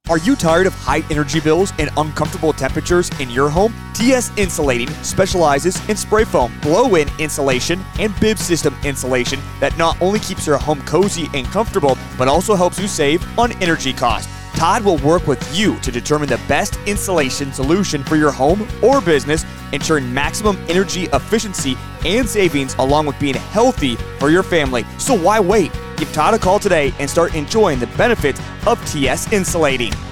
Are you tired of high energy bills and uncomfortable temperatures in your home? TS Insulating specializes in spray foam, blow-in insulation, and bib system insulation that not only keeps your home cozy and comfortable, but also helps you save on energy costs. Todd will work with you to determine the best insulation solution for your home or business, ensuring maximum energy efficiency and savings along with being healthy for your family. So why wait? Give Todd a call today and start enjoying the benefits of TS Insulating.